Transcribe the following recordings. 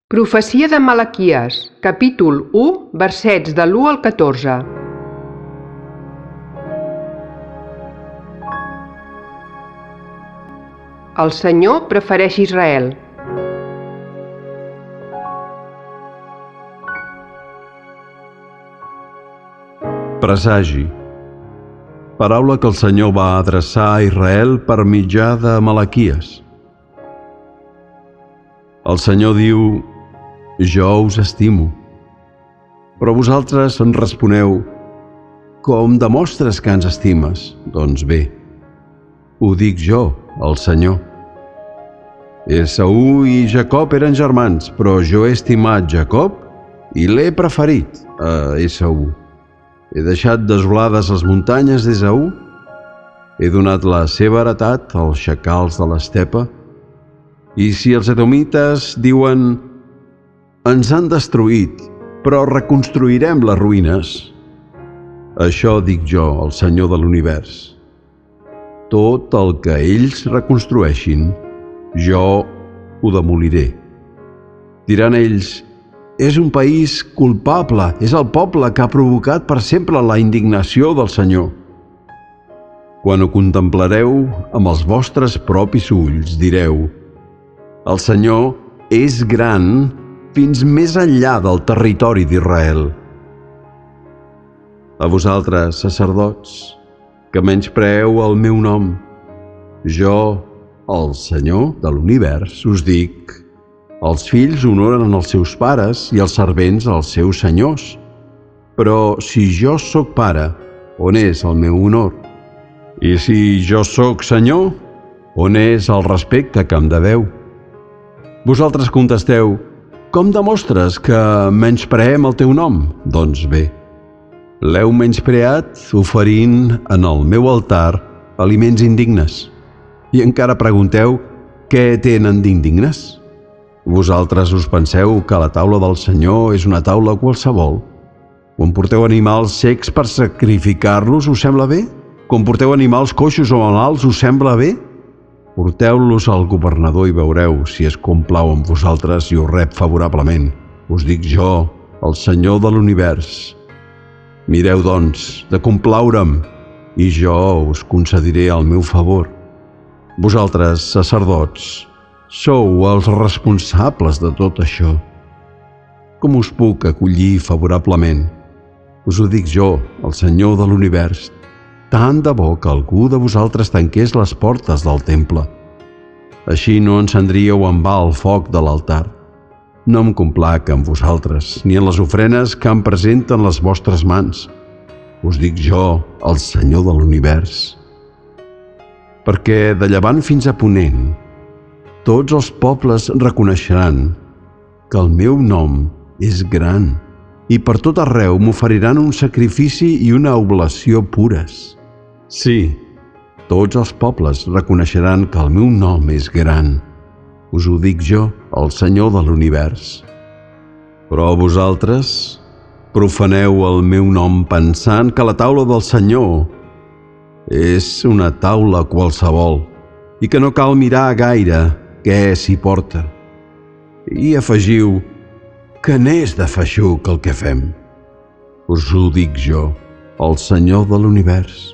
Profecia de Malaquies, capítol 1, versets de l'1 al 14. El Senyor prefereix Israel. Presagi. Paraula que el Senyor va adreçar a Israel per mitjà de Malaquies. El Senyor diu: jo us estimo. Però vosaltres em responeu: com demostres que ens estimes? Doncs bé, ho dic jo, el Senyor. Esaú i Jacob eren germans, però jo he estimat Jacob i l'he preferit a Esaú. He deixat desolades les muntanyes d'Esaú, he donat la seva heretat als xacals de l'estepa, i si els edomites diuen: ens han destruït, però reconstruirem les ruïnes, això dic jo, el Senyor de l'univers. Tot el que ells reconstrueixin, jo ho demoliré. Diran ells: és un país culpable, és el poble que ha provocat per sempre la indignació del Senyor. Quan ho contemplareu amb els vostres propis ulls, direu: el Senyor és gran fins més enllà del territori d'Israel. A vosaltres, sacerdots, que menyspreeu el meu nom, jo, el Senyor de l'univers, us dic: els fills honoren els seus pares i els servents els seus senyors. Però si jo sóc pare, on és el meu honor? I si jo sóc senyor, on és el respecte que em deveu? Vosaltres contesteu: com demostres que menyspreem el teu nom? Doncs bé, l'heu menyspreat oferint en el meu altar aliments indignes. I encara pregunteu: què tenen d'indignes? Vosaltres us penseu que la taula del Senyor és una taula qualsevol? Quan porteu animals cecs per sacrificar-los, us sembla bé? Quan porteu animals coixos o malalts, us sembla bé? Porteu-los al governador i veureu si es complau amb vosaltres i us rep favorablement. Us dic jo, el Senyor de l'univers. Mireu, doncs, de complaure'm, i jo us concediré el meu favor. Vosaltres, sacerdots, sou els responsables de tot això. Com us puc acollir favorablement? Us ho dic jo, el Senyor de l'univers. Tant de bo que algú de vosaltres tanqués les portes del temple. Així no encendríeu en va el foc de l'altar. No em complac en vosaltres, ni en les ofrenes que em presenten les vostres mans. Us dic jo, el Senyor de l'univers. Perquè de llevant fins a ponent, tots els pobles reconeixeran que el meu nom és gran i per tot arreu m'oferiran un sacrifici i una oblació pures. Sí, tots els pobles reconeixeran que el meu nom és gran. Us ho dic jo, el Senyor de l'univers. Però vosaltres profaneu el meu nom pensant que la taula del Senyor és una taula qualsevol i que no cal mirar gaire què s'hi porta. I afegiu que n'és de feixuc el que fem. Us ho dic jo, el Senyor de l'univers.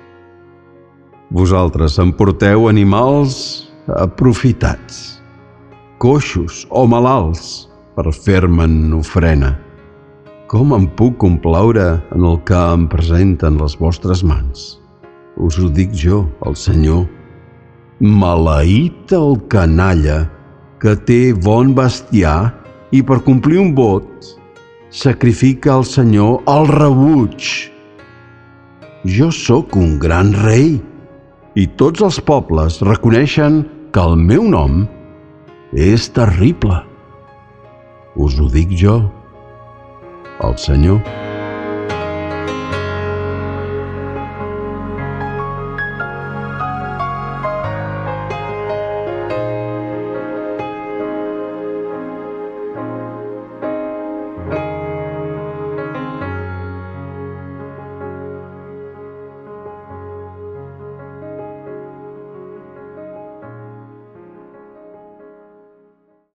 Vosaltres em porteu animals aprofitats, coixos o malalts, per fer-me'n ofrena. Com em puc complaure en el que em presenten les vostres mans? Us ho dic jo, el Senyor. Maleït el canalla que té bon bestiar i per complir un vot sacrifica al Senyor el rebuig. Jo sóc un gran rei i tots els pobles reconeixen que el meu nom és terrible. Us ho dic jo, el Senyor.